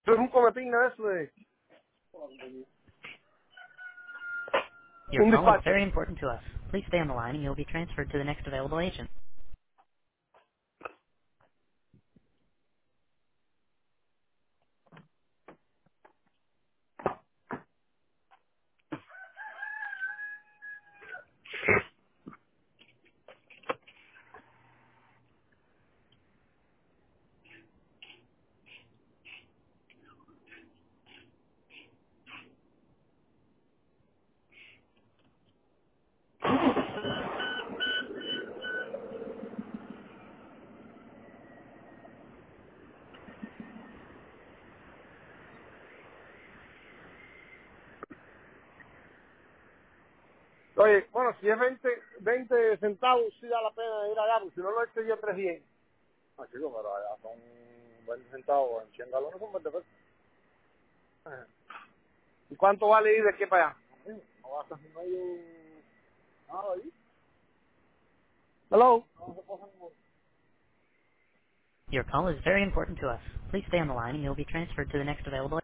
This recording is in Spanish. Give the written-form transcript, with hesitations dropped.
es un comepinga eso de Your un call is despacho. very important to us. Please stay on the line and you'll be transferred to the next available agent. Oye, bueno, si es 20 centavos, sí da la pena ir allá, porque si no lo he hecho yo 310. Ah, chico, pero allá son 20 centavos, en 100 galones son 20 pesos. Ajá. ¿Y cuánto vale ir de aquí para allá? No gastas ni medio nada ahí. Hello. Your call is very important to us. Please stay on the line and you'll be transferred to the next available